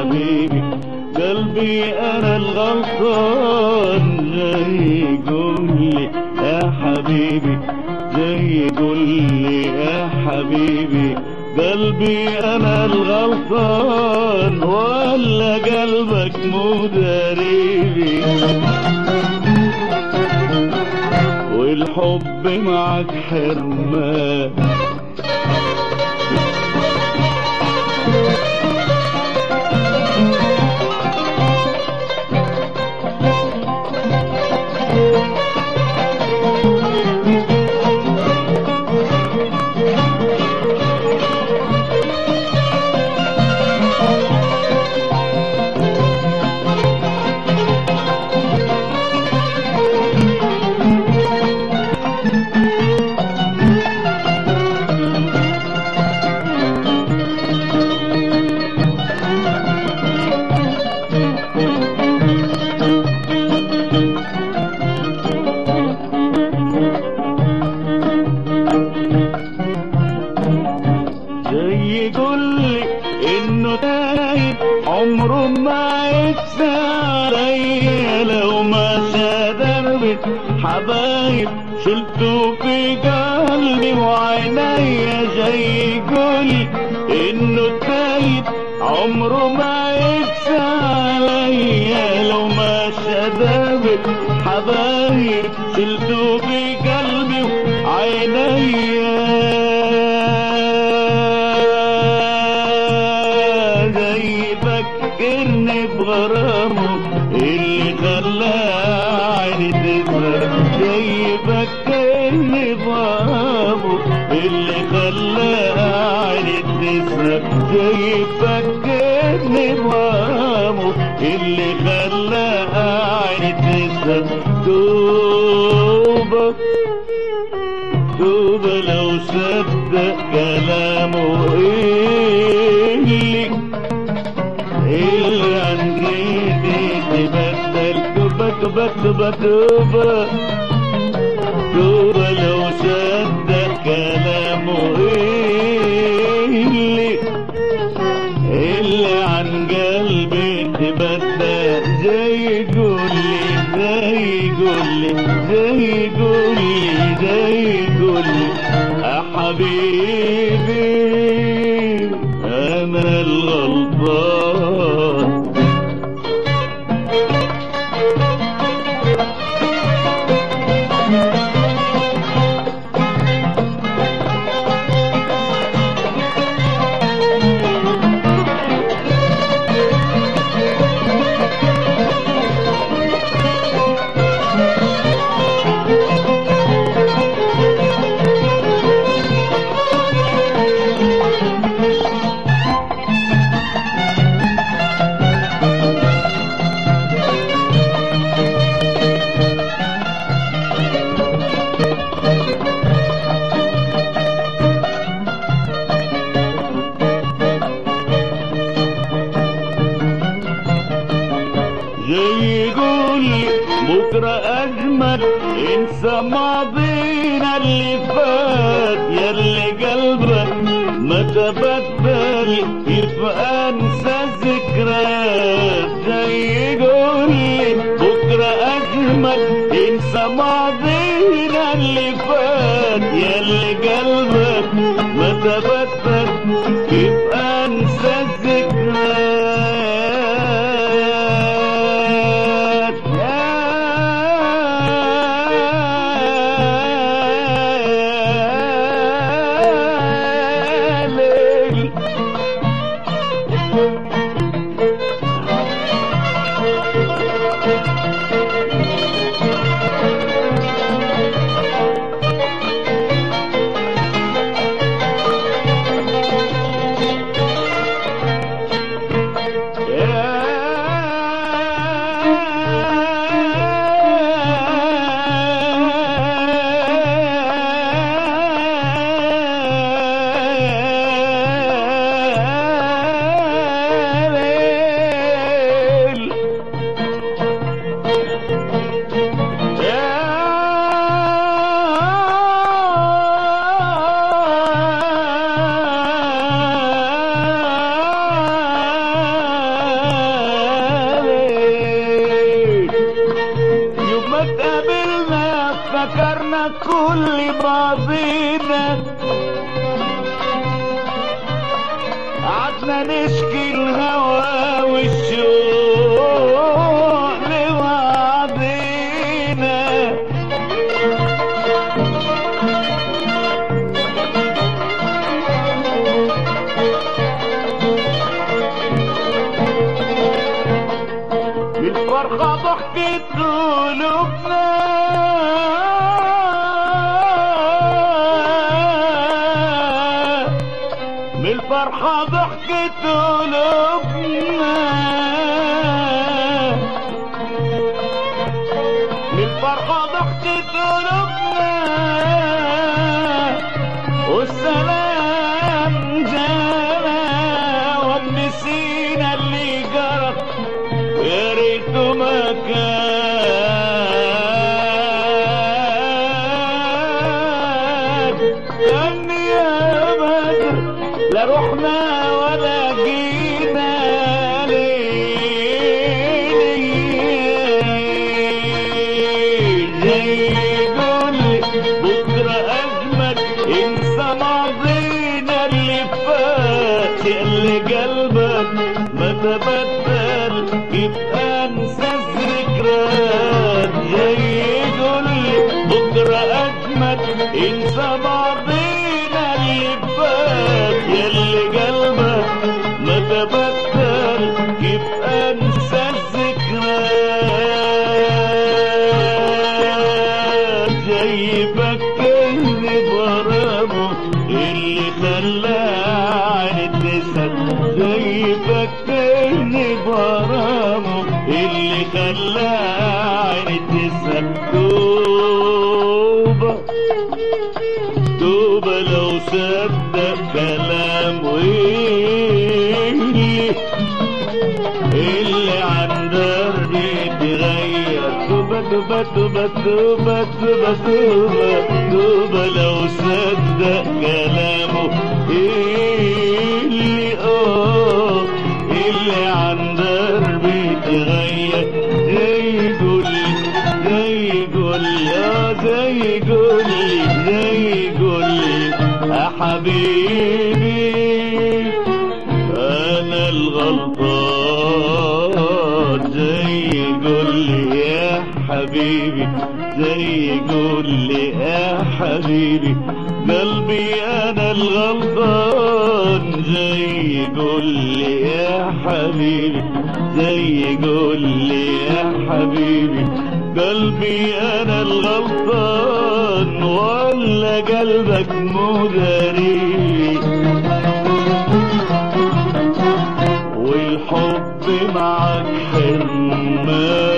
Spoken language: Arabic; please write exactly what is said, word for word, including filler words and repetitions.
حبيبي قلبي انا الغلطان، جاي قولي يا حبيبي، جاي قولي يا حبيبي قلبي انا الغلطان ولا قلبك مو داريبي، والحب معك حرمان. يقولي انه تايب عمره ما يكسى عليا، لو ما دربت حبايب شلته في قلبي وعينيا. جاي يقولي انه تايب عمره ما يكسى عليا، لو ما دربت حبايب شلته في قلبي وعينيا. فكرني بغرامه اللي خلى عيني تسهر، جاي فكرني بغرامه اللي خلى عيني تسهر، جاي فكرني بغرامه اللي خلى عيني تسهر. توبة توبة لو صدق كلامه اللي اللي عن جيدي تبدل. توبة توبة توبة توبة توبة لو صدق كلامه اللي اللي عن قلبي تبدل. زي يقولي زي يقولي زي يقولي زي يقولي يا حبيبي أنا الغلطان. جاي يقولي بكرة أجمل انسى ماضينا اللي فات، ياللي قلبك ما تبدل كيف أنسى ذكريات. جاي يقولي بكرة أجمل انسى ماضينا اللي فات، ياللي قلبك ما تبدل كيف أنسى الذكريات. احنا كل بعضينا قعدنا نشكي الهوى والشوق لبعضينا. بالفرحة ضحكت قلوبنا بالفرحة ضحكت قلوبنا بالفرحة ضحكت قلوبنا والسلام جانا ونسينا اللي جرى يا ريته ما كان كان يا بدر لا رحنا ولا جينا ليه زي يقولي بكرة أجمل انسى ماضينا اللي فات اللي قلبك ما تبدل يبقى انسى الذكريات. زي يقولي بكرة أجمل انسى ماضينا اللي فات يلي قلبك ما تبدل يبقى انسى الذكريات. زي فكرني بغرامه اللي خلاه عين تسد زي فكرني بغرامه اللي خلاه عين تسد. توبة توبة لو صدق كلام ويلي اللي عن دربي تغير. توبة توبة توبة توبة توبة توبة توبة لو صدق كلامه اللي اه اللي عن دربي تغير. زي يقولي زي يقولي اه زي يقولي زي يقولي يا حبيبي انا الغلطان. زي يقولي يا حبيبي زي يقولي يا حبيبي قلبي انا الغلطان. زي يقولي يا حبيبي زي يقولي يا حبيبي قلبي انا الغلطان ولا قلبك مو داري. والحب معك حرمان